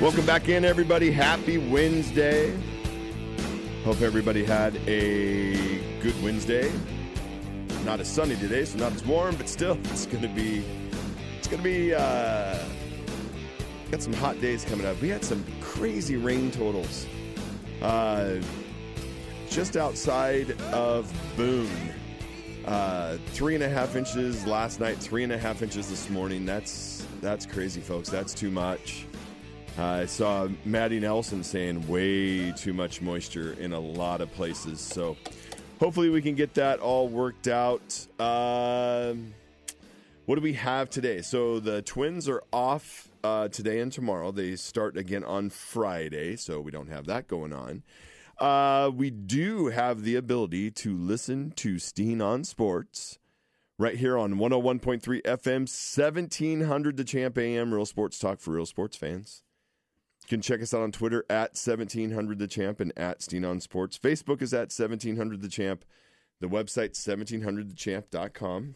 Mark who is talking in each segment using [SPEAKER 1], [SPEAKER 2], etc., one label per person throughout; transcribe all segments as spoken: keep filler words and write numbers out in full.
[SPEAKER 1] Welcome back in, everybody. Happy Wednesday. Hope everybody had a good Wednesday. Not as sunny today, so not as warm, but still, it's going to be, it's going to be, uh, got some hot days coming up. We had some crazy rain totals. Uh, just outside of Boone. Uh, three and a half inches last night, three and a half inches this morning. That's, that's crazy, folks. That's too much. Uh, I saw Maddie Nelson saying way too much moisture in a lot of places. So hopefully we can get that all worked out. Uh, what do we have today? So the Twins are off uh, today and tomorrow. They start again on Friday, so we don't have that going on. Uh, we do have the ability to listen to Steen on Sports right here on one oh one point three F M, seventeen hundred The Champ A M, Real Sports Talk for real sports fans. You can check us out on Twitter at seventeen hundred The Champ and at Steen on Sports. Facebook is at seventeen hundred The Champ. The website, seventeen hundred the champ dot com.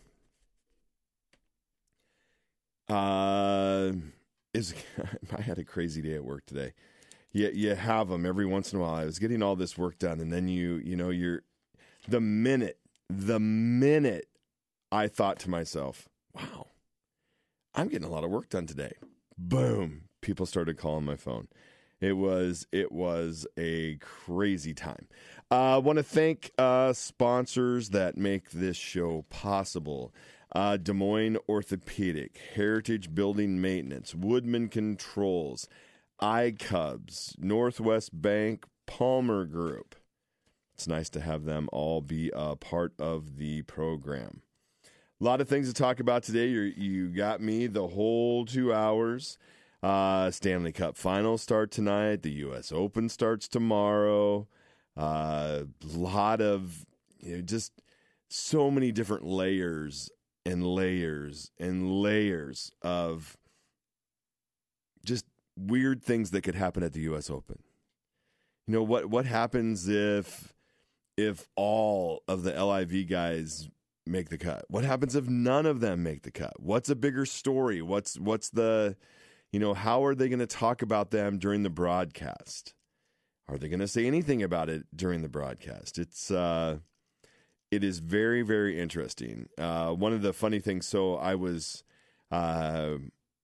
[SPEAKER 1] Uh, is I had a crazy day at work today. You, you have them every once in a while. I was getting all this work done, and then you, you know, you're, the minute, the minute I thought to myself, wow, I'm getting a lot of work done today. Boom. People started calling my phone. It was it was a crazy time. I uh, want to thank uh, sponsors that make this show possible. Uh, Des Moines Orthopedic, Heritage Building Maintenance, Woodman Controls, iCubs, Northwest Bank, Palmer Group. It's nice to have them all be a part of the program. A lot of things to talk about today. You're, you got me the whole two hours. Uh, Stanley Cup Finals start tonight. The U S Open starts tomorrow. A uh, lot of, you know, just so many different layers and layers and layers of just weird things that could happen at the U S Open. You know, what, what happens if if all of the L I V guys make the cut? What happens if none of them make the cut? What's a bigger story? What's what's the... You know, how are they going to talk about them during the broadcast? Are they going to say anything about it during the broadcast? It's, uh, it is very, very interesting. Uh, one of the funny things, so I was, uh,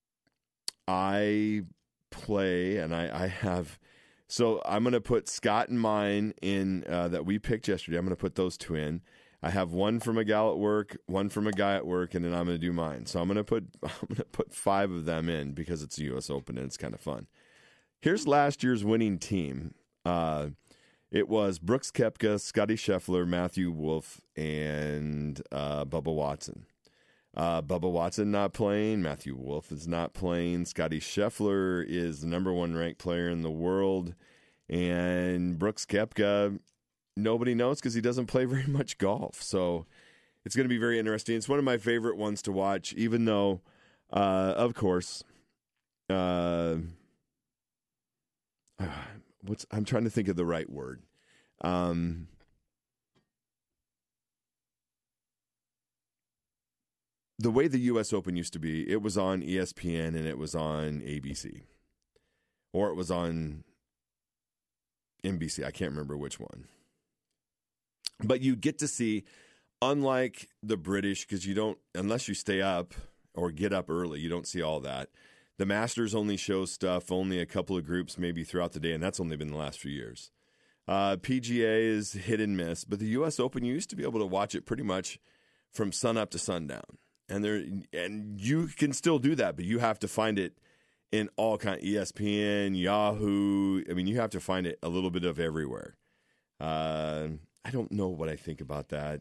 [SPEAKER 1] I play and I, I have, so I'm going to put Scott and mine in uh, that we picked yesterday. I'm going to put those two in. I have one from a gal at work, one from a guy at work, and then I'm going to do mine. So I'm going to put I'm going to put five of them in because it's the U S Open and it's kind of fun. Here's last year's winning team. Uh, it was Brooks Koepka, Scotty Scheffler, Matthew Wolff, and uh, Bubba Watson. Uh, Bubba Watson not playing. Matthew Wolff is not playing. Scotty Scheffler is the number one ranked player in the world, and Brooks Koepka, nobody knows because he doesn't play very much golf. So it's going to be very interesting. It's one of my favorite ones to watch, even though, uh, of course, uh, what's I'm trying to think of the right word. Um, the way the U S Open used to be, it was on E S P N and it was on A B C. Or it was on N B C. I can't remember which one. But you get to see, unlike the British, because you don't, unless you stay up or get up early, you don't see all that. The Masters only shows stuff, only a couple of groups maybe throughout the day, and that's only been the last few years. Uh, P G A is hit and miss, but the U S Open, you used to be able to watch it pretty much from sun up to sundown. And there, and you can still do that, but you have to find it in all kind of E S P N, Yahoo. I mean, you have to find it a little bit of everywhere. Uh, I don't know what I think about that.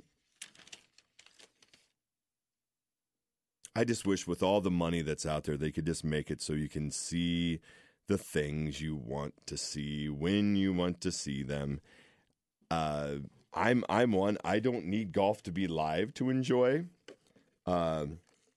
[SPEAKER 1] I just wish with all the money that's out there, they could just make it so you can see the things you want to see when you want to see them. Uh, I'm I'm one. I don't need golf to be live to enjoy. Uh,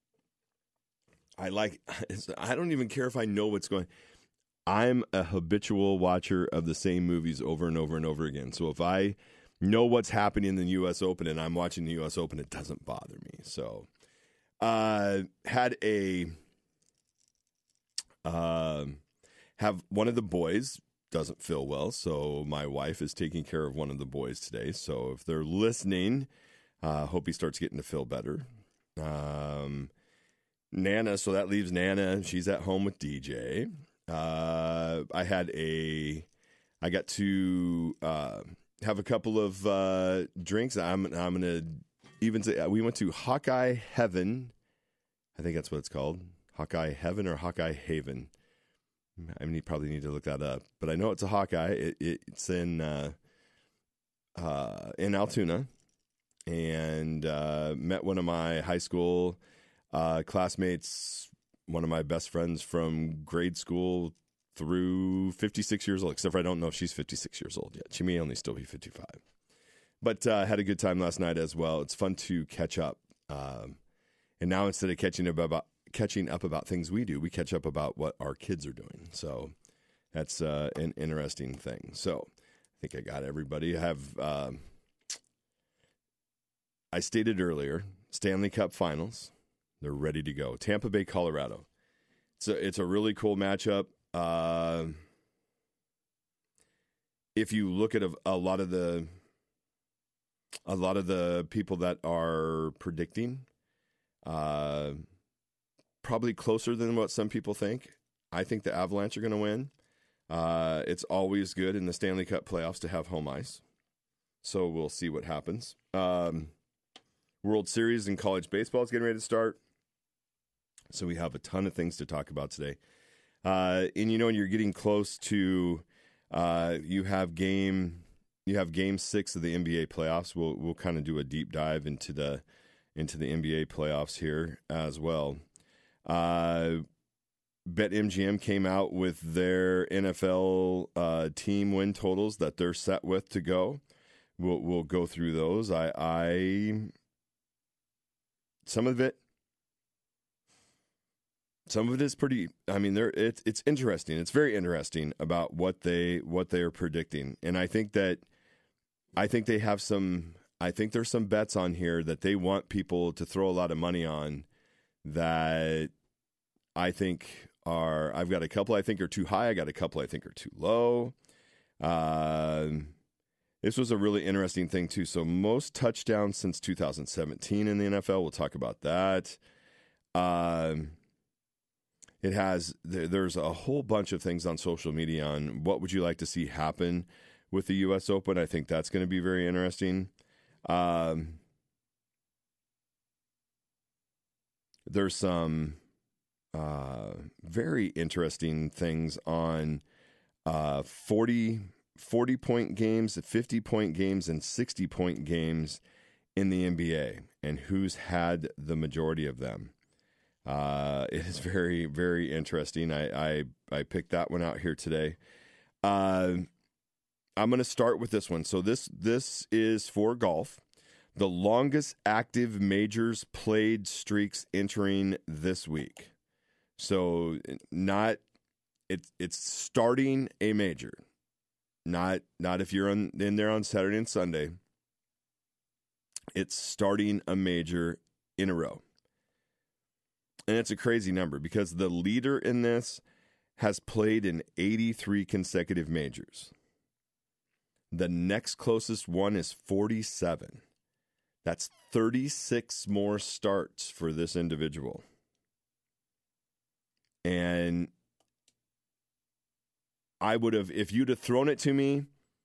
[SPEAKER 1] I like. I don't even care if I know what's going. I'm a habitual watcher of the same movies over and over and over again. So if I know what's happening in the U S Open and I'm watching the U S Open, it doesn't bother me. So, uh, had a, uh, have one of the boys doesn't feel well, so my wife is taking care of one of the boys today. So if they're listening, uh, hope he starts getting to feel better. Um, Nana, so that leaves Nana. She's at home with D J. Uh, I had a, I got to uh, have a couple of uh, drinks. I'm I'm gonna even say we went to Hawkeye Heaven. I think that's what it's called, Hawkeye Heaven or Hawkeye Haven. I mean, you probably need to look that up, but I know it's a Hawkeye. It, it, it's in uh, uh, in Altoona, and uh, met one of my high school uh, classmates, one of my best friends from grade school through fifty-six years old. Except for I don't know if she's fifty-six years old yet. She may only still be fifty-five. But uh, had a good time last night as well. It's fun to catch up, um, and now instead of catching up about catching up about things we do, we catch up about what our kids are doing. So that's uh, an interesting thing. So I think I got everybody. I have, uh, I stated earlier, Stanley Cup Finals. They're ready to go. Tampa Bay, Colorado. So it's a really cool matchup. Uh, if you look at a, a lot of the, a lot of the people that are predicting, uh, probably closer than what some people think. I think the Avalanche are going to win. Uh, it's always good in the Stanley Cup playoffs to have home ice. So we'll see what happens. Um, World Series in college baseball is getting ready to start. So we have a ton of things to talk about today. Uh, and, you know, when you're getting close to, uh, you have game, you have game six of the N B A playoffs. We'll, we'll kind of do a deep dive into the, into the N B A playoffs here as well. Uh, BetMGM came out with their N F L uh, team win totals that they're set with to go. We'll we'll go through those. I, I some of it, some of it is pretty. I mean, there it's it's interesting. It's very interesting about what they what they are predicting, and I think that I think they have some. I think there's some bets on here that they want people to throw a lot of money on. That I think are, I've got a couple I think are too high. I got a couple I think are too low. Uh, this was a really interesting thing too. So most touchdowns since two thousand seventeen in the N F L. We'll talk about that. Um, it has, there, there's a whole bunch of things on social media on what would you like to see happen with the U S Open. I think that's going to be very interesting. Um, There's some uh, very interesting things on uh, forty, forty-point games, fifty-point games, and sixty-point games in the N B A, and who's had the majority of them. Uh, it is very, very interesting. I, I, I picked that one out here today. Uh, I'm going to start with this one. So this this is for golf. The longest active majors played streaks entering this week. So not it's it's starting a major. Not not if you're on, in there on Saturday and Sunday. It's starting a major in a row. And it's a crazy number because the leader in this has played in eighty-three consecutive majors. The next closest one is forty-seven. That's thirty-six more starts for this individual. And I would have, if you'd have thrown it to me,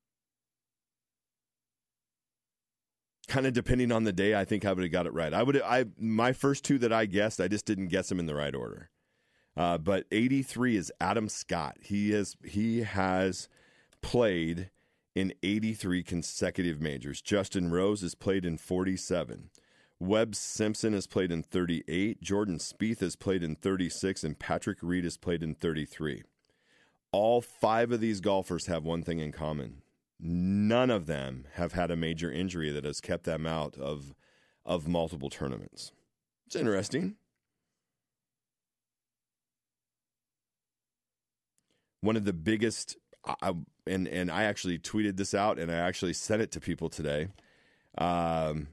[SPEAKER 1] kind of depending on the day, I think I would have got it right. I would have, I my first two that I guessed, I just didn't guess them in the right order. Uh, but eighty-three is Adam Scott. He has he has played in eighty-three consecutive majors. Justin Rose has played in forty-seven. Webb Simpson has played in thirty-eight. Jordan Spieth has played in thirty-six. And Patrick Reed has played in thirty-three. All five of these golfers have one thing in common. None of them have had a major injury that has kept them out of, of multiple tournaments. It's interesting. One of the biggest... I, and and I actually tweeted this out, and I actually sent it to people today. Um,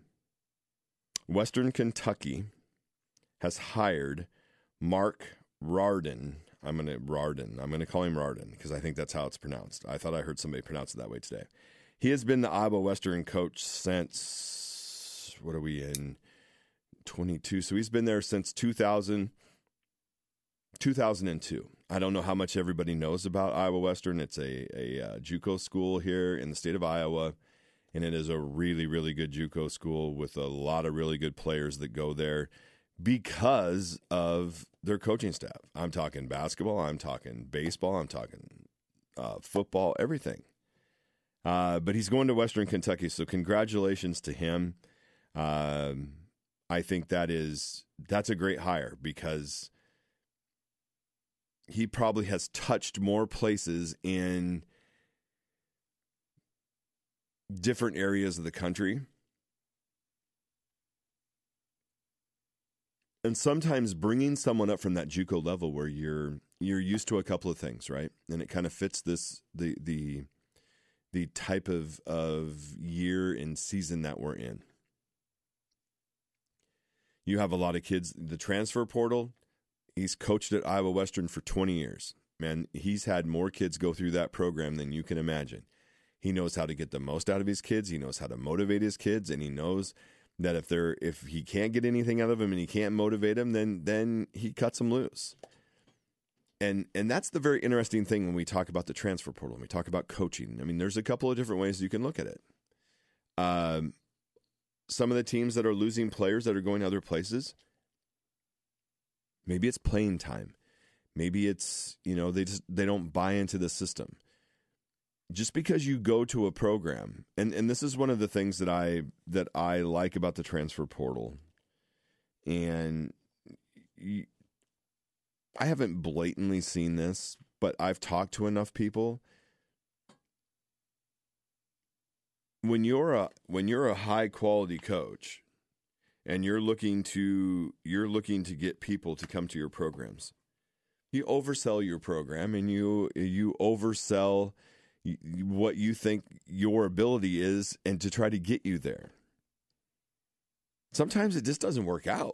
[SPEAKER 1] Western Kentucky has hired Mark Rardin. I'm going to Rardin. I'm going to call him Rardin because I think that's how it's pronounced. I thought I heard somebody pronounce it that way today. He has been the Iowa Western coach since, what are we in, twenty-two? So he's been there since two thousand, two thousand two. I don't know how much everybody knows about Iowa Western. It's a, a uh, JUCO school here in the state of Iowa, and it is a really, really good JUCO school with a lot of really good players that go there because of their coaching staff. I'm talking basketball, I'm talking baseball, I'm talking uh, football, everything. Uh, but he's going to Western Kentucky, so congratulations to him. Um, I think that is that's a great hire because he probably has touched more places in different areas of the country. And sometimes bringing someone up from that JUCO level where you're you're used to a couple of things, right? And it kind of fits this the the the type of of year and season that we're in. You have a lot of kids, the transfer portal, he's coached at Iowa Western for twenty years. Man, he's had more kids go through that program than you can imagine. He knows how to get the most out of his kids, he knows how to motivate his kids, and he knows that if they're if he can't get anything out of them and he can't motivate them, then then he cuts them loose. And and that's the very interesting thing when we talk about the transfer portal, when we talk about coaching. I mean, there's a couple of different ways you can look at it. Um, some of the teams that are losing players that are going other places, maybe it's playing time. Maybe it's, you know, they just they don't buy into the system. Just because you go to a program, and, and this is one of the things that I that I like about the transfer portal, and you, I haven't blatantly seen this, but I've talked to enough people. When you're a when you're a high quality coach, and you're looking to you're looking to get people to come to your programs, you oversell your program, and you you oversell what you think your ability is and to try to get you there. Sometimes it just doesn't work out.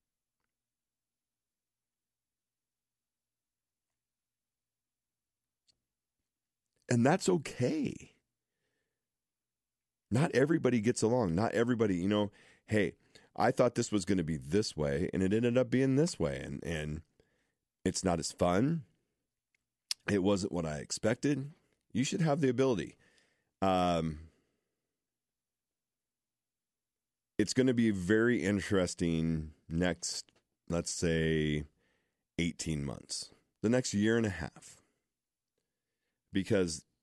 [SPEAKER 1] And that's okay. Not everybody gets along. Not everybody, you know, hey, I thought this was going to be this way and it ended up being this way. And, and it's not as fun. It wasn't what I expected. You should have the ability. Um, it's going to be very interesting next, let's say, eighteen months, the next year and a half. Because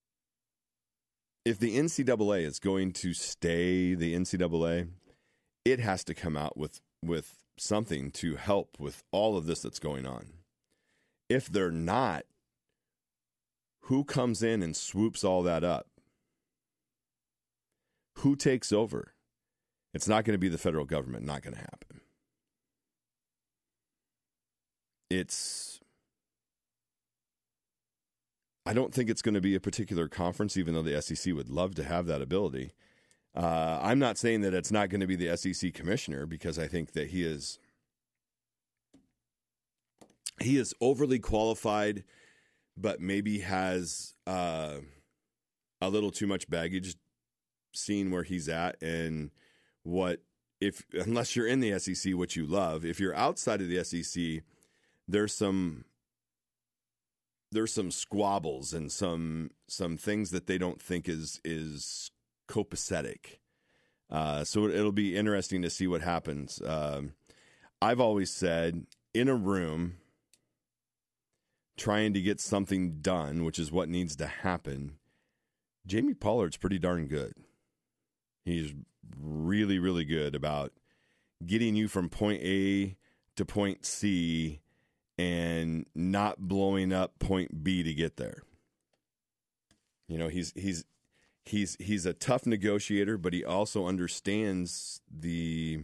[SPEAKER 1] if the N C double A is going to stay the N C double A, it has to come out with, with something to help with all of this that's going on. If they're not, who comes in and swoops all that up? Who takes over? It's not going to be the federal government. Not going to happen. It's, I don't think it's going to be a particular conference, even though the S E C would love to have that ability. Uh, I'm not saying that it's not going to be the S E C commissioner, because I think that he is, he is overly qualified, but maybe has uh, a little too much baggage, seeing where he's at and what, if unless you're in the S E C, what you love. If you're outside of the S E C, there's some there's some squabbles and some some things that they don't think is is copacetic. Uh, so it'll be interesting to see what happens. Um, I've always said, in a room, trying to get something done, which is what needs to happen, Jamie Pollard's pretty darn good. He's really, really good about getting you from point A to point C and not blowing up point B to get there. You know, he's he's he's he's a tough negotiator, but he also understands the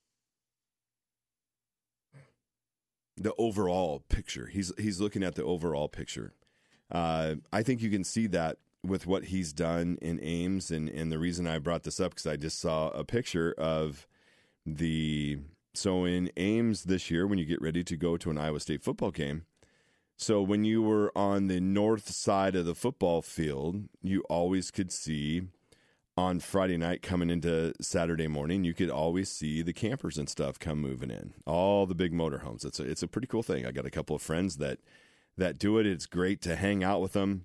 [SPEAKER 1] the overall picture. He's he's looking at the overall picture. Uh, I think you can see that with what he's done in Ames, and, and the reason I brought this up, because I just saw a picture of the, so in Ames this year, when you get ready to go to an Iowa State football game, So when you were on the north side of the football field, you always could see on Friday night coming into Saturday morning, you could always see the campers and stuff come moving in, all the big motorhomes. It's a, it's a pretty cool thing. I got a couple of friends that, that do it. It's great to hang out with them.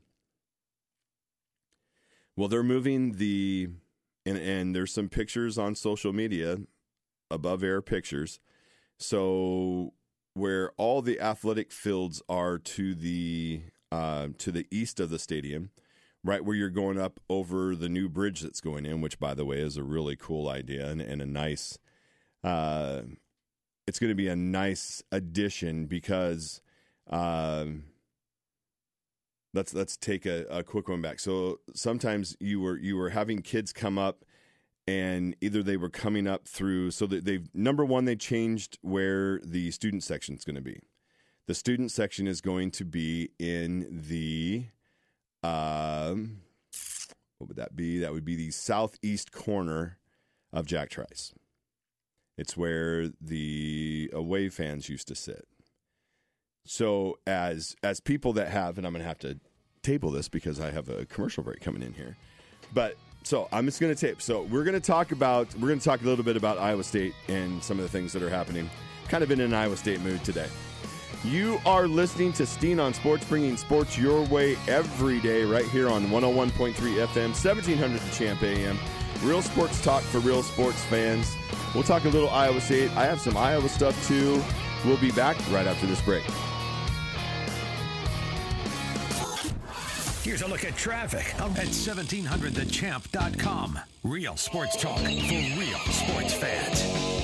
[SPEAKER 1] Well, they're moving the, and, and there's some pictures on social media, above air pictures. So where all the athletic fields are to the uh, to the east of the stadium, right where you're going up over the new bridge that's going in, which, by the way, is a really cool idea and, and a nice, uh, it's going to be a nice addition because um, let's let's take a, a quick one back. So sometimes you were you were having kids come up, and either they were coming up through, so that they've, number one, they changed where the student section is going to be. The student section is going to be in the, um, what would that be? That would be the southeast corner of Jack Trice. It's where the away fans used to sit. So as as people that have, and I'm going to have to table this because I have a commercial break coming in here, but so I'm just going to tape. So we're going to talk about, we're going to talk a little bit about Iowa State and some of the things that are happening. Kind of in an Iowa State mood today. You are listening to Steen on Sports, bringing sports your way every day right here on one oh one point three F M, seventeen hundred The Champ A M. Real sports talk for real sports fans. We'll talk a little Iowa State. I have some Iowa stuff too. We'll be back right after this break.
[SPEAKER 2] Here's a look at traffic at seventeen hundred the champ dot com. Real sports talk for real sports fans.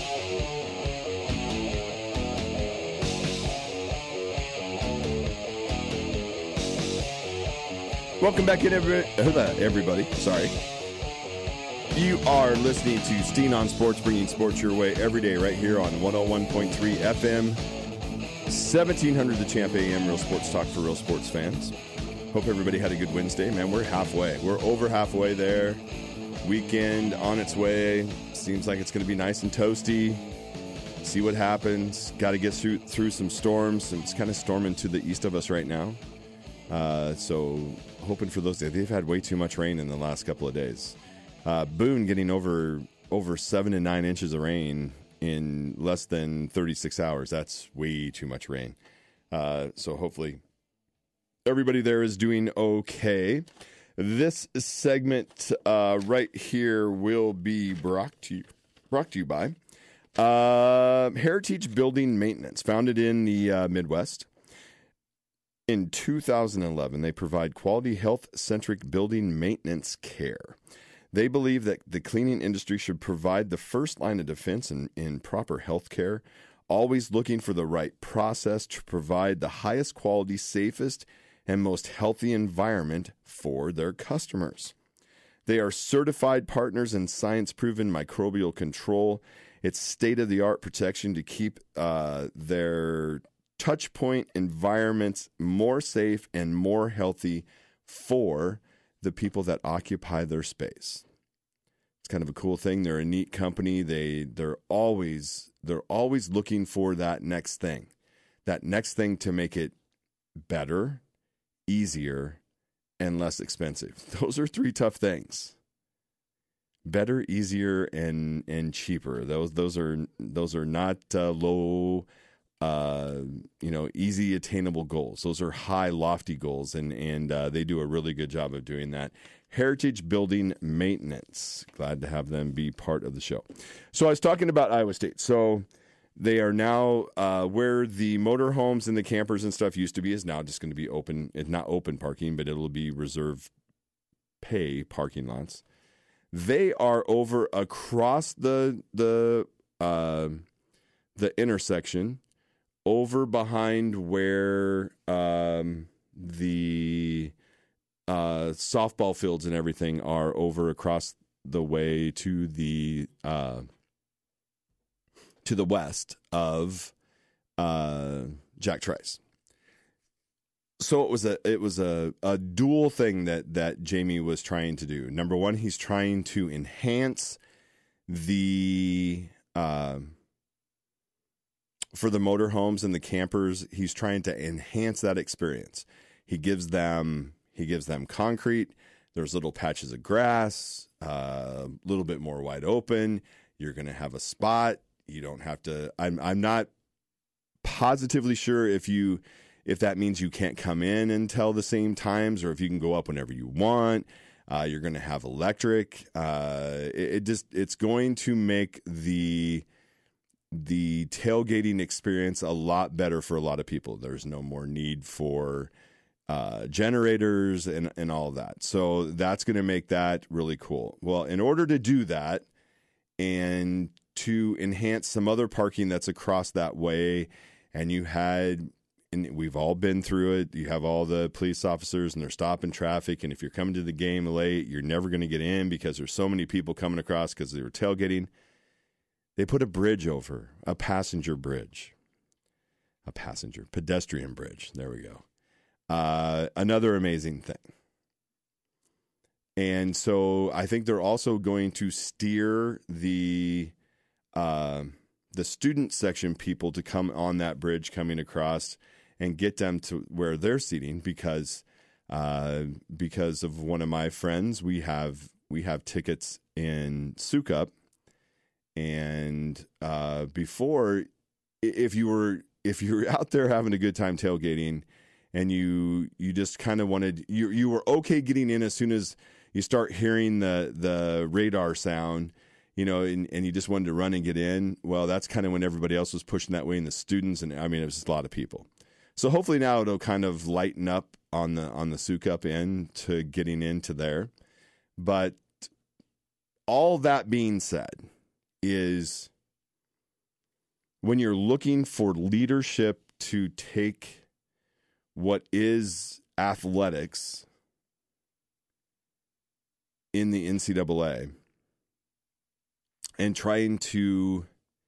[SPEAKER 1] Welcome back in, everybody. Sorry. You are listening to Steen on Sports, bringing sports your way every day right here on one oh one point three F M, seventeen hundred The Champ A M, real sports talk for real sports fans. Hope everybody had a good Wednesday. Man, we're halfway. We're over halfway there. Weekend on its way. Seems like it's going to be nice and toasty. See what happens. Got to get through through some storms. It's kind of storming to the east of us right now. Uh, so hoping for those days. They've had way too much rain in the last couple of days. Uh, Boone getting over over seven to nine inches of rain in less than thirty-six hours. That's way too much rain. Uh, so hopefully everybody there is doing okay. This segment uh, right here will be brought to you, brought to you by uh, Heritage Building Maintenance, founded in the uh, Midwest. In two thousand eleven, they provide quality health-centric building maintenance care. They believe that the cleaning industry should provide the first line of defense in, in proper health care, always looking for the right process to provide the highest quality, safest, and most healthy environment for their customers. They are certified partners in science-proven microbial control. It's state-of-the-art protection to keep uh, their touchpoint environments more safe and more healthy for the people that occupy their space. It's kind of a cool thing. They're a neat company. They they're always they're always looking for that next thing, that next thing to make it better, easier, and less expensive. Those are three tough things. Better, easier, and and cheaper. Those those are those are not uh, low, uh, you know, easy attainable goals. Those are high, lofty goals, and and uh, they do a really good job of doing that. Heritage Building Maintenance. Glad to have them be part of the show. So I was talking about Iowa State. So they are now uh, where the motorhomes and the campers and stuff used to be is now just going to be open. It's not open parking, but it'll be reserve pay parking lots. They are over across the the uh, the intersection, over behind where um, the uh, softball fields and everything are, over across the way to the uh, to the west of uh, Jack Trice. So it was a it was a, a dual thing that that Jamie was trying to do. Number one, he's trying to enhance the uh, for the motorhomes and the campers, he's trying to enhance that experience. He gives them he gives them concrete. There's little patches of grass, a uh, little bit more wide open. You're going to have a spot. You don't have to. I'm I'm not positively sure if you if that means you can't come in until the same times, or if you can go up whenever you want. Uh, you're going to have electric. Uh, it, it just it's going to make the the tailgating experience a lot better for a lot of people. There's no more need for uh, generators and, and all of that. So that's going to make that really cool. Well, in order to do that and to enhance some other parking that's across that way, and you had, and we've all been through it, you have all the police officers and they're stopping traffic, and if you're coming to the game late, you're never going to get in because there's so many people coming across because they were tailgating. They put a bridge over, a passenger bridge, a passenger, pedestrian bridge. There we go. Uh, another amazing thing. And so I think they're also going to steer the uh, the student section people to come on that bridge coming across and get them to where they're seating, because uh, because of one of my friends, we have we have tickets in Sukup. And uh, before, if you were if you were out there having a good time tailgating, and you you just kind of wanted you you were okay getting in as soon as you start hearing the the radar sound, you know, and, and you just wanted to run and get in. Well, that's kind of when everybody else was pushing that way, and the students, and I mean, it was just a lot of people. So hopefully now it'll kind of lighten up on the on the Sukup end to getting into there. But all that being said, is when you're looking for leadership to take what is athletics in the N C double A and trying to,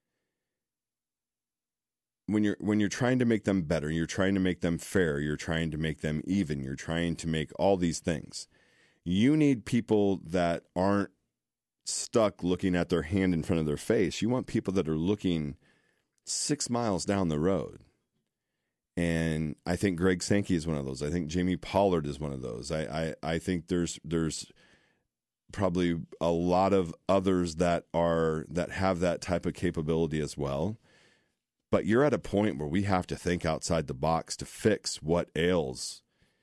[SPEAKER 1] when you're when you're trying to make them better, you're trying to make them fair, you're trying to make them even, you're trying to make all these things, you need people that aren't stuck looking at their hand in front of their face. You want people that are looking six miles down the road. And I think Greg Sankey is one of those. I think Jamie Pollard is one of those. I, I, I think there's there's probably a lot of others that are that have that type of capability as well. But you're at a point where we have to think outside the box to fix what ails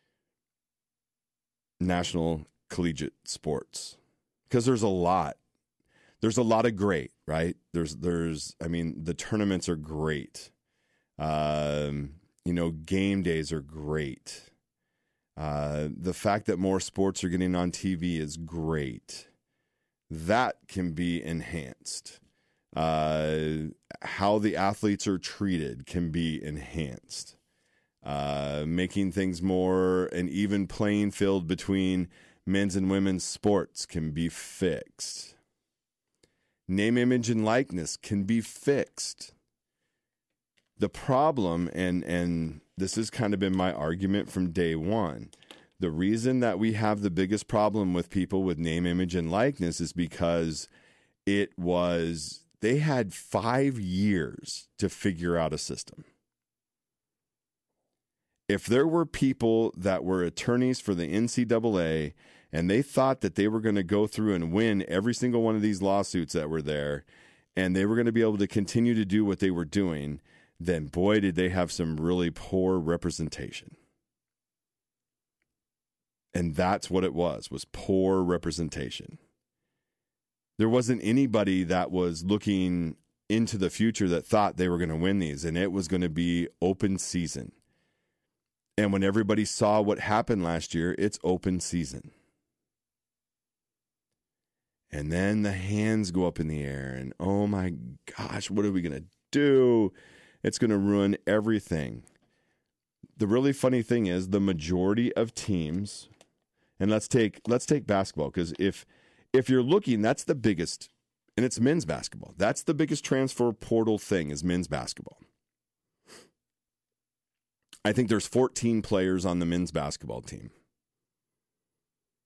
[SPEAKER 1] national collegiate sports. Because there's a lot. There's a lot of great, right? There's, there's. I mean, the tournaments are great. Um, you know, game days are great. Uh, the fact that more sports are getting on T V is great. That can be enhanced. Uh, how the athletes are treated can be enhanced. Uh, making things more an even playing field between men's and women's sports can be fixed. Name, image, and likeness can be fixed. The problem, and and this has kind of been my argument from day one, the reason that we have the biggest problem with people with name, image, and likeness is because it was, they had five years to figure out a system. If there were people that were attorneys for the N C double A and they thought that they were going to go through and win every single one of these lawsuits that were there, and they were going to be able to continue to do what they were doing, then boy, did they have some really poor representation. And that's what it was, was poor representation. There wasn't anybody that was looking into the future that thought they were going to win these, and it was going to be open season. And when everybody saw what happened last year, it's open season. And then the hands go up in the air, and oh my gosh, what are we going to do? It's going to ruin everything. The really funny thing is the majority of teams, and let's take let's take basketball, because if if you're looking, that's the biggest, and it's men's basketball. That's the biggest transfer portal thing is men's basketball. I think there's fourteen players on the men's basketball team.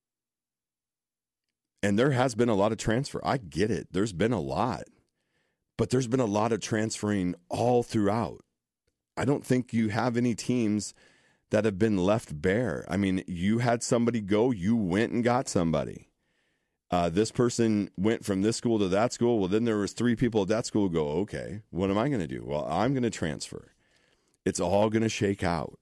[SPEAKER 1] And there has been a lot of transfer. I get it. There's been a lot. But there's been a lot of transferring all throughout. I don't think you have any teams that have been left bare. I mean, you had somebody go, you went and got somebody. Uh, this person went from this school to that school. Well, then there was three people at that school who go, okay, what am I going to do? Well, I'm going to transfer. It's all going to shake out.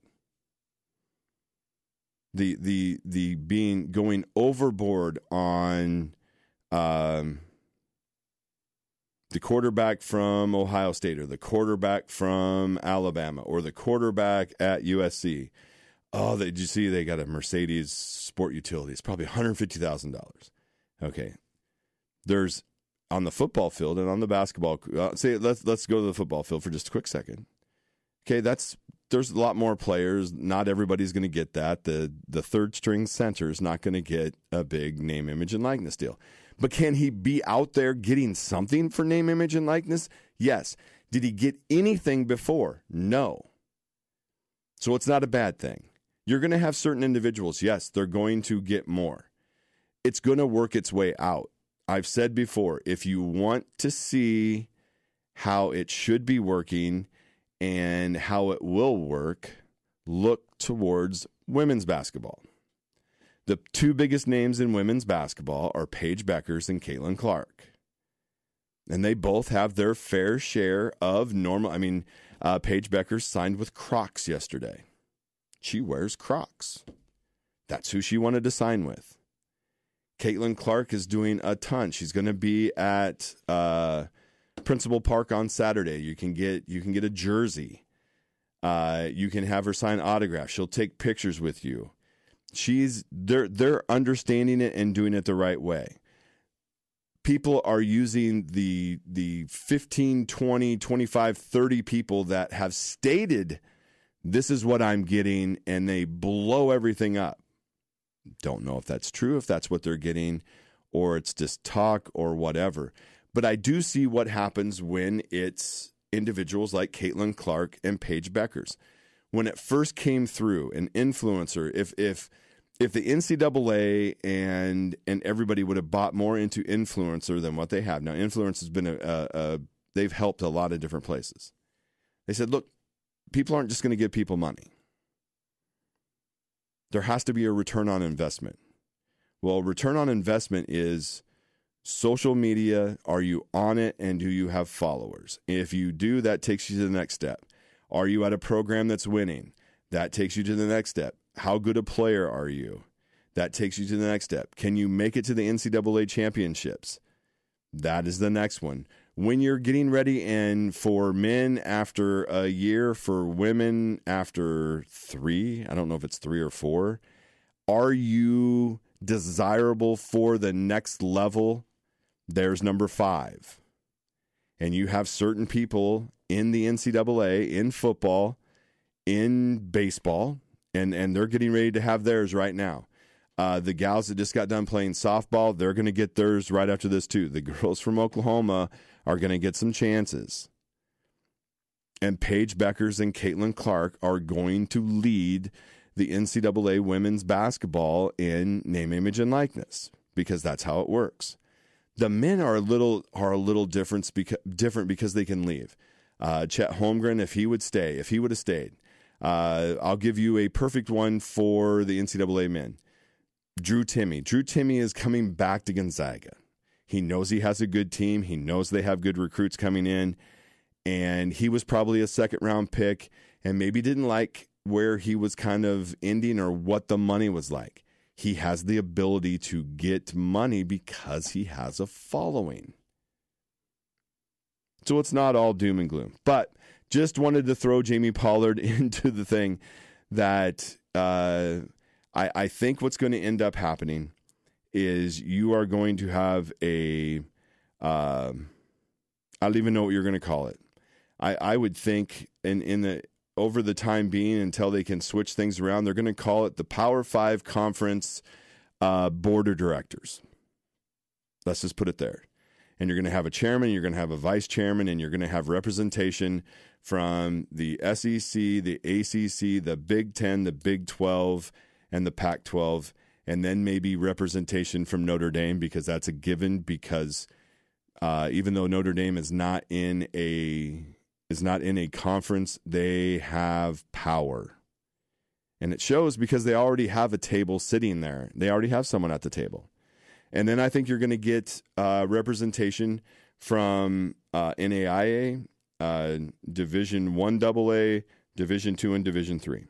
[SPEAKER 1] The the the being going overboard on um, the quarterback from Ohio State or the quarterback from Alabama or the quarterback at U S C. Oh, did you see they got a Mercedes sport utility? It's probably one hundred fifty thousand dollars. Okay. There's on the football field and on the basketball. Uh, say let's let's go to the football field for just a quick second. Okay, that's there's a lot more players. Not everybody's going to get that. The the third string center is not going to get a big name, image, and likeness deal. But can he be out there getting something for name, image, and likeness? Yes. Did he get anything before? No. So it's not a bad thing. You're going to have certain individuals. Yes, they're going to get more. It's going to work its way out. I've said before, if you want to see how it should be working and how it will work, look towards women's basketball. The two biggest names in women's basketball are Paige Beckers and Caitlin Clark. And they both have their fair share of normal. I mean, uh, Paige Beckers signed with Crocs yesterday. She wears Crocs. That's who she wanted to sign with. Caitlin Clark is doing a ton. She's going to be at uh, Principal Park on Saturday. You can get you can get a jersey. Uh, you can have her sign autographs. She'll take pictures with you. She's they're they're understanding it and doing it the right way. People are using the the fifteen, twenty, twenty-five, thirty people that have stated this is what I'm getting, and they blow everything up. Don't know if that's true, if that's what they're getting, or it's just talk or whatever. But I do see what happens when it's individuals like Caitlin Clark and Paige Beckers. When it first came through, an influencer, if if if the N C double A and and everybody would have bought more into influencer than what they have now, influence has been a, a, a they've helped a lot of different places. They said, look, people aren't just going to give people money. There has to be a return on investment. Well, return on investment is social media. Are you on it, and do you have followers? If you do, that takes you to the next step. Are you at a program that's winning? That takes you to the next step. How good a player are you? That takes you to the next step. Can you make it to the N C double A championships? That is the next one. When you're getting ready, and for men after a year, for women after three, I don't know if it's three or four, are you desirable for the next level? There's number five. And you have certain people in the N C double A, in football, in baseball, and, and they're getting ready to have theirs right now. Uh, the gals that just got done playing softball, they're going to get theirs right after this too. The girls from Oklahoma are going to get some chances. And Paige Beckers and Caitlin Clark are going to lead the N C double A women's basketball in name, image, and likeness, because that's how it works. The men are a little are a little different because, different because they can leave. Uh, Chet Holmgren, if he would stay, if he would have stayed, uh, I'll give you a perfect one for the N C double A men. Drew Timme. Drew Timme is coming back to Gonzaga. He knows he has a good team. He knows they have good recruits coming in. And he was probably a second-round pick and maybe didn't like where he was kind of ending or what the money was like. He has the ability to get money because he has a following. So it's not all doom and gloom. But just wanted to throw Jamie Pollard into the thing that uh, I, I think what's going to end up happening is you are going to have a, uh, I don't even know what you're going to call it. I, I would think in, in the over the time being until they can switch things around, they're going to call it the Power Five Conference uh, Board of Directors. Let's just put it there. And you're going to have a chairman, you're going to have a vice chairman, and you're going to have representation from the S E C, the A C C, the Big Ten, the Big twelve, and the Pac twelve, and then maybe representation from Notre Dame, because that's a given, because Uh, even though Notre Dame is not in a is not in a conference, they have power. And it shows because they already have a table sitting there. They already have someone at the table. And then I think you're going to get uh, representation from uh, N A I A, uh, Division One double A, Division Two, and Division Three.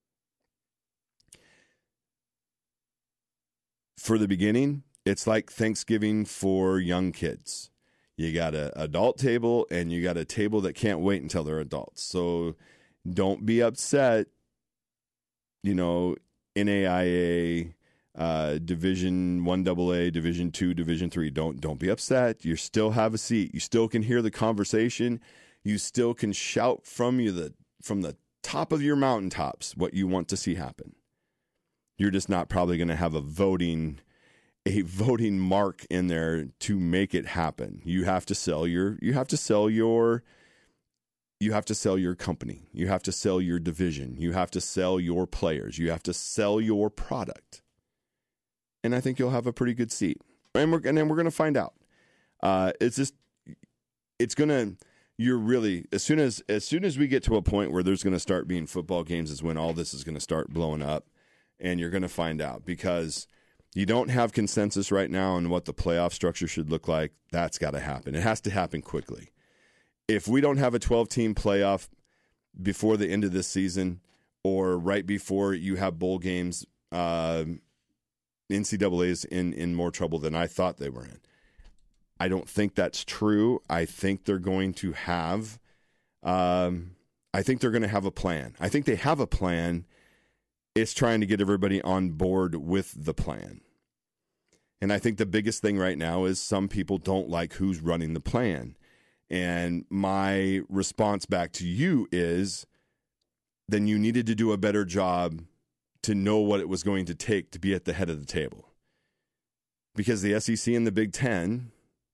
[SPEAKER 1] For the beginning, it's like Thanksgiving for young kids. You got an adult table and you got a table that can't wait until they're adults. So don't be upset. You know, N A I A, uh, Division One double A, Division Two, Division Three. Don't don't be upset. You still have a seat. You still can hear the conversation. You still can shout from you the from the top of your mountaintops what you want to see happen. You're just not probably going to have a voting a voting mark in there to make it happen. You have to sell your you have to sell your you have to sell your company. You have to sell your division. You have to sell your players. You have to sell your product. And I think you'll have a pretty good seat. And we're and then we're going to find out. Uh, it's just it's going to you're really as soon as as soon as we get to a point where there's going to start being football games is when all this is going to start blowing up, and you're going to find out because you don't have consensus right now on what the playoff structure should look like. That's got to happen. It has to happen quickly. If we don't have a twelve-team playoff before the end of this season or right before you have bowl games, uh, N C double A is in, in more trouble than I thought they were in. I don't think that's true. I think they're going to have um, I think they're going to have a plan. I think they have a plan. It's trying to get everybody on board with the plan. And I think the biggest thing right now is some people don't like who's running the plan. And my response back to you is, then you needed to do a better job to know what it was going to take to be at the head of the table. Because the S E C and the Big Ten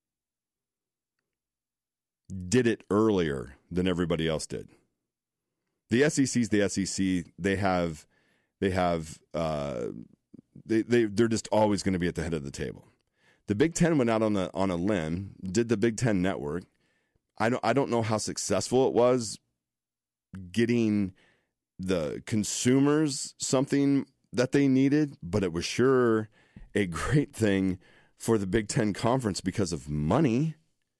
[SPEAKER 1] did it earlier than everybody else did. The S E C's the S E C. They have, they have, uh, they they they're just always going to be at the head of the table. The Big Ten went out on a on a limb, did the Big Ten Network. I don't I don't know how successful it was getting the consumers something that they needed, but it was sure a great thing for the Big Ten Conference because of money.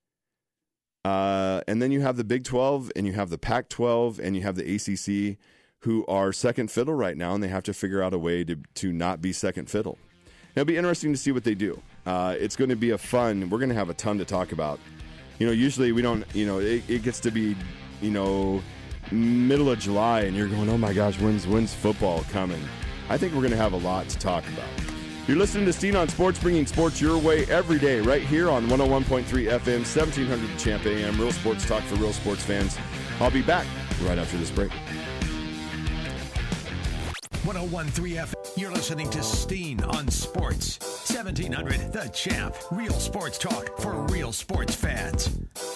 [SPEAKER 1] Uh, and then you have the Big twelve and you have the Pac twelve and you have the A C C who are second fiddle right now, and they have to figure out a way to, to not be second fiddle. It'll be interesting to see what they do. Uh, it's going to be a fun, we're going to have a ton to talk about. You know, usually we don't, you know, it, it gets to be, you know, middle of July and you're going, oh my gosh, when's, when's football coming? I think we're going to have a lot to talk about. You're listening to Steen on Sports, bringing sports your way every day right here on one oh one point three F M, seventeen hundred The Champ A M, real sports talk for real sports fans. I'll be back right after this break.
[SPEAKER 2] one oh one point three F M. You're listening to Steen on Sports. seventeen hundred The Champ. Real sports talk for real sports fans.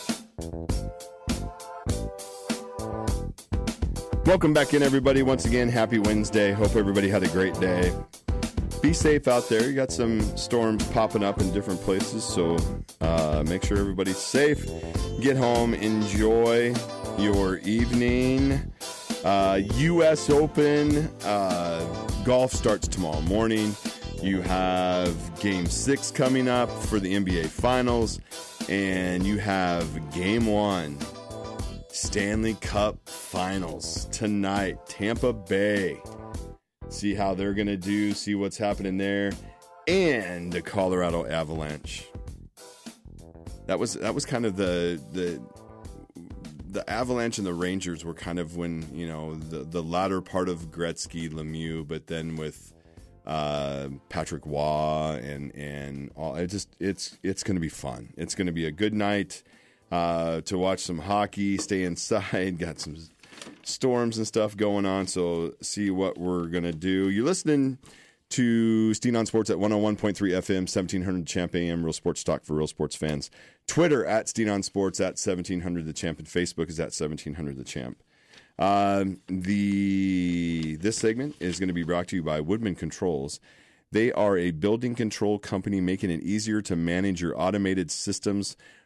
[SPEAKER 1] Welcome back in, everybody. Once again, happy Wednesday. Hope everybody had a great day. Be safe out there. You got some storms popping up in different places, so uh, make sure everybody's safe. Get home. Enjoy your evening. Uh, U S Open uh, golf starts tomorrow morning. You have Game six coming up for the N B A Finals. And you have Game one, Stanley Cup Finals tonight. Tampa Bay. See how they're going to do. See what's happening there. And the Colorado Avalanche. That was that was kind of the the... The Avalanche and the Rangers were kind of when, you know, the, the latter part of Gretzky, Lemieux, but then with uh, Patrick Waugh and and all, it just it's it's going to be fun. It's going to be a good night uh, to watch some hockey, stay inside, got some storms and stuff going on, so see what we're going to do. You're listening to Steen on Sports at one oh one point three F M, seventeen hundred Champ A M, real sports talk for real sports fans. Twitter at Steen on Sports, at seventeen hundred The Champ, and Facebook is at seventeen hundred The Champ. Um, the this segment is going to be brought to you by Woodman Controls. They are a building control company making it easier to manage your automated systems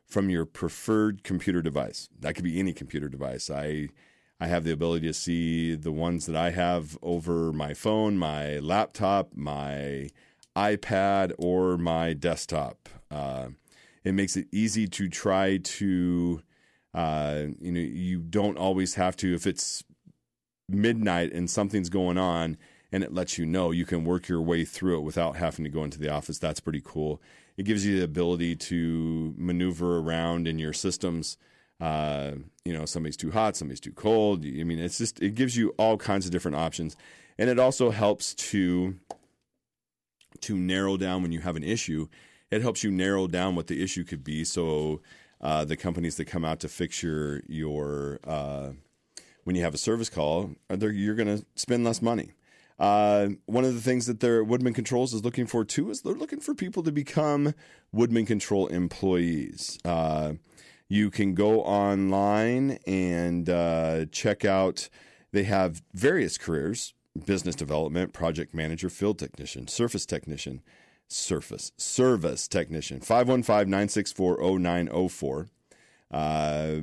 [SPEAKER 1] from your preferred computer device. That could be any computer device. I I have the ability to see the ones that I have over my phone, my laptop, my iPad, or my desktop. Uh, it makes it easy to try to, uh, you know, you don't always have to, if it's midnight and something's going on and it lets you know, you can work your way through it without having to go into the office. That's pretty cool. It gives you the ability to maneuver around in your systems. Uh, you know, somebody's too hot, somebody's too cold. I mean, it's just, it gives you all kinds of different options. And it also helps to, to narrow down when you have an issue. It helps you narrow down what the issue could be. So uh, the companies that come out to fix your, your uh, when you have a service call, you're going to spend less money. Uh, one of the things that their Woodman Controls is looking for too is they're looking for people to become Woodman Control employees. Uh, you can go online and uh, check out, they have various careers: business development, project manager, field technician, surface technician, surface, service technician, five one five, nine six four, zero nine zero four. Uh,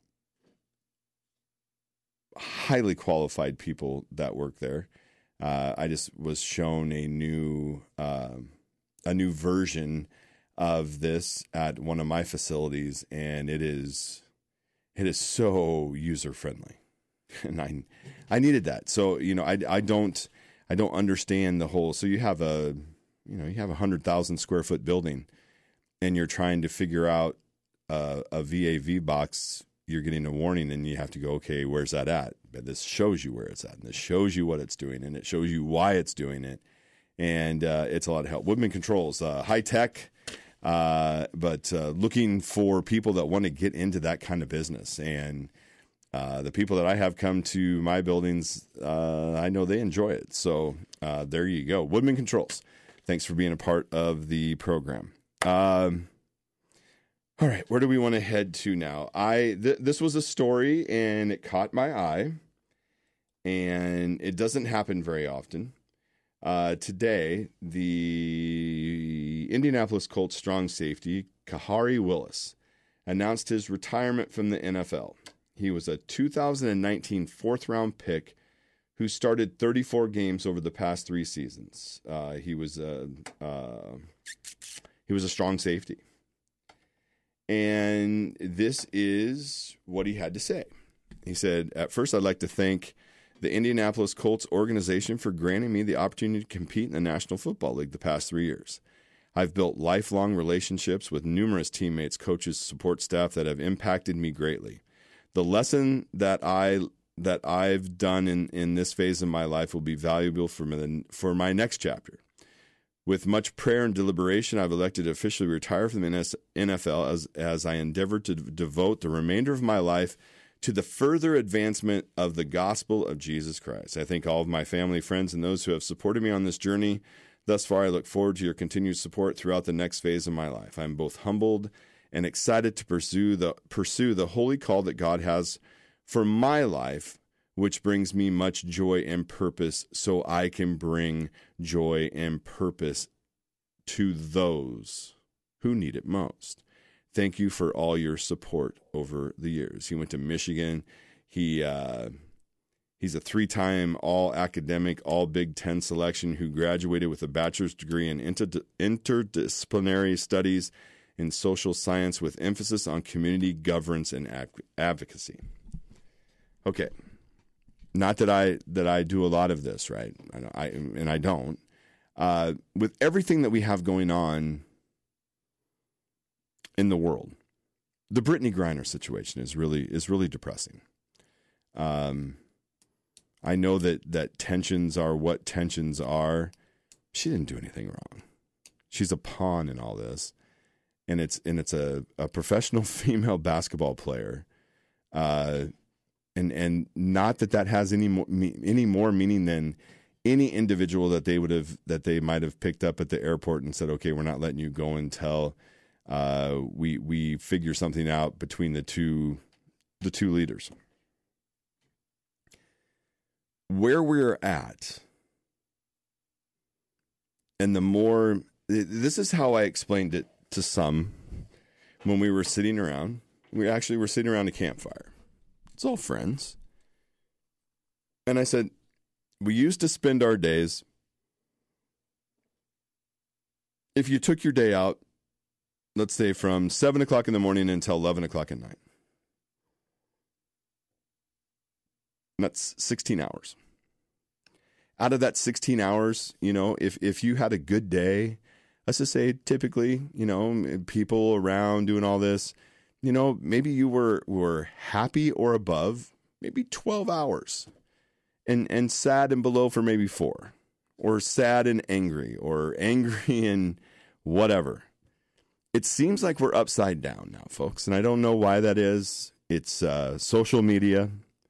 [SPEAKER 1] highly qualified people that work there. Uh, I just was shown a new uh, a new version of this at one of my facilities, and it is it is so user friendly, and I I needed that. So you know I, I don't I don't understand the whole. So you have a you know you have a hundred thousand square foot building, and you're trying to figure out uh, a V A V box. You're getting a warning and you have to go, okay, where's that at? But this shows you where it's at, and this shows you what it's doing, and it shows you why it's doing it. And uh, it's a lot of help. Woodman Controls, uh, high tech, uh, but uh, looking for people that want to get into that kind of business. And uh, the people that I have come to my buildings, uh, I know they enjoy it. So uh, there you go. Woodman Controls. Thanks for being a part of the program. Um, All right, where do we want to head to now? I th- this was a story, and it caught my eye, and it doesn't happen very often. Uh, today, the Indianapolis Colts strong safety, Khari Willis, announced his retirement from the N F L. He was a two thousand nineteen fourth-round pick who started thirty-four games over the past three seasons. Uh, he was a uh, he was a strong safety. And this is what he had to say. He said, "At first, I'd like to thank the Indianapolis Colts organization for granting me the opportunity to compete in the National Football League the past three years. I've built lifelong relationships with numerous teammates, coaches, support staff that have impacted me greatly. The lesson that I that I've done in, in this phase of my life will be valuable for my, for my next chapter. With much prayer and deliberation, I've elected to officially retire from the N F L as, as I endeavor to devote the remainder of my life to the further advancement of the gospel of Jesus Christ. I thank all of my family, friends, and those who have supported me on this journey. Thus far, I look forward to your continued support throughout the next phase of my life. I'm both humbled and excited to pursue the pursue the holy call that God has for my life, which brings me much joy and purpose, so I can bring joy and purpose to those who need it most. Thank you for all your support over the years." He went to Michigan. He uh, he's a three-time all-academic, all-Big Ten selection who graduated with a bachelor's degree in inter- interdisciplinary studies in social science with emphasis on community governance and ad- advocacy. Okay. Not that I that I do a lot of this, right? I, I and I don't. Uh, with everything that we have going on in the world, the Brittany Griner situation is really is really depressing. Um, I know that that tensions are what tensions are. She didn't do anything wrong. She's a pawn in all this, and it's and it's a, a professional female basketball player. Uh, And and not that that has any more any more meaning than any individual that they would have that they might have picked up at the airport and said, okay, we're not letting you go until uh, we we figure something out between the two the two leaders. Where we're at, and the more this is how I explained it to some. when we were sitting around. We actually were sitting around a campfire. It's all friends. And I said, we used to spend our days, if you took your day out, let's say from seven o'clock in the morning until eleven o'clock at night. And that's sixteen hours. Out of that sixteen hours, you know, if, if you had a good day, let's just say typically, you know, people around doing all this, you know, maybe you were, were happy or above, maybe twelve hours, and, and sad and below for maybe four, or sad and angry, or angry and whatever. It seems like we're upside down now, folks, and I don't know why that is. It's uh, social media.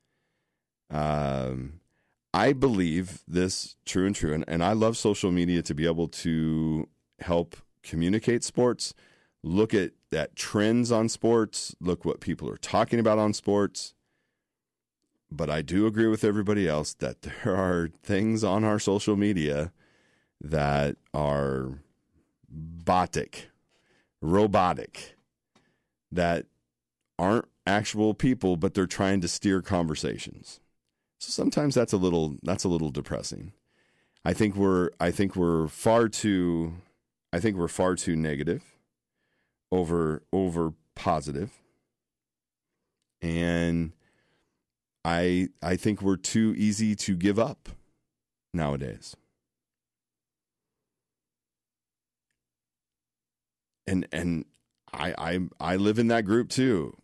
[SPEAKER 1] Um, I believe this true and true, and, and I love social media to be able to help communicate sports, look at that trends on sports, look what people are talking about on sports. But I do agree with everybody else that there are things on our social media that are botic, robotic, that aren't actual people, but they're trying to steer conversations. So sometimes that's a little that's a little depressing. I think we're I think we're far too I think we're far too negative over over positive. And I I think we're too easy to give up nowadays. And and I I I live in that group too.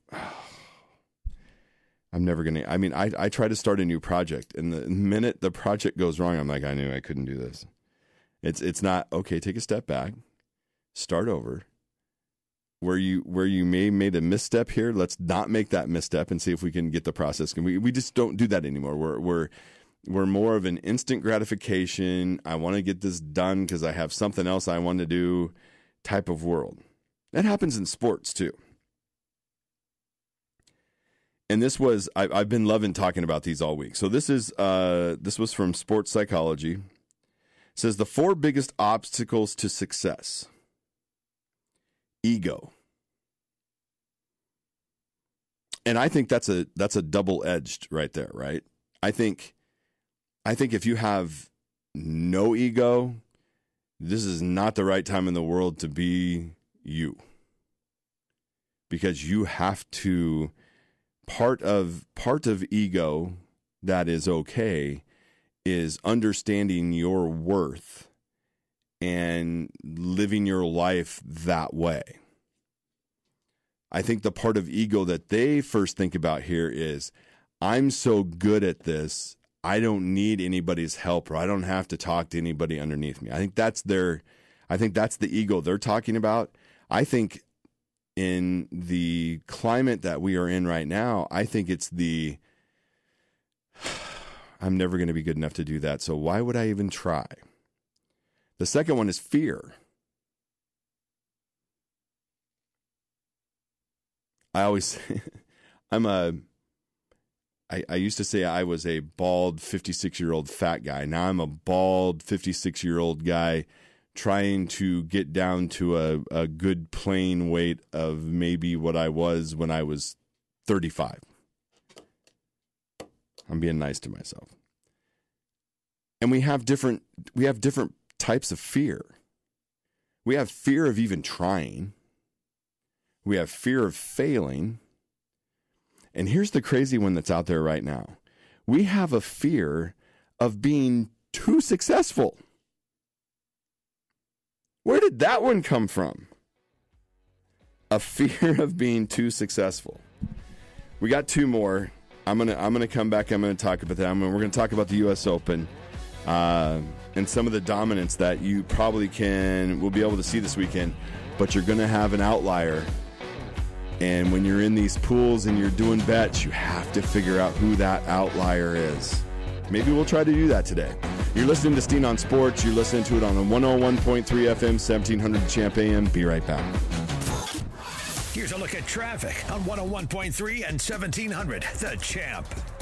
[SPEAKER 1] I'm never gonna. I mean, I I try to start a new project, and the minute the project goes wrong, I'm like, I knew I couldn't do this. It's it's not okay. Take a step back, start over. Where you where you may made a misstep here, let's not make that misstep and see if we can get the process. We we just don't do that anymore. We're we're we're more of an instant gratification. I want to get this done because I have something else I want to do type of world. That happens in sports too. And this was, I, I've been loving talking about these all week. So this is, uh, this was from Sports Psychology. It says the four biggest obstacles to success. Ego. And I think that's a, that's a double-edged right there, right? I think, I think if you have no ego, this is not the right time in the world to be you. Because you have to, Part of part of ego that is okay is understanding your worth and living your life that way. I think the part of ego that they first think about here is, I'm so good at this, I don't need anybody's help, or I don't have to talk to anybody underneath me. I think that's their, I think that's the ego they're talking about. I think in the climate that we are in right now, I think it's the, I'm never going to be good enough to do that, so why would I even try? The second one is fear. I always, I'm a, I, I used to say I was a bald fifty-six-year-old fat guy. Now I'm a bald fifty-six-year-old guy trying to get down to a, a good plain weight of maybe what I was when I was thirty-five. I'm being nice to myself. And we have different we have different types of fear. We have fear of even trying. We have fear of failing. And here's the crazy one that's out there right now. We have a fear of being too successful. Where did that one come from? A fear of being too successful. We got two more. I'm gonna I'm gonna come back. I'm gonna talk about them, and we're gonna talk about the U S Open uh, and some of the dominance that you probably can will be able to see this weekend. But you're gonna have an outlier, and when you're in these pools and you're doing bets, you have to figure out who that outlier is. Maybe we'll try to do that today. You're listening to Steen on Sports. You're listening to it on one oh one point three F M, seventeen hundred Champ A M. Be right back.
[SPEAKER 2] Here's a look at traffic on one oh one point three and seventeen hundred The Champ.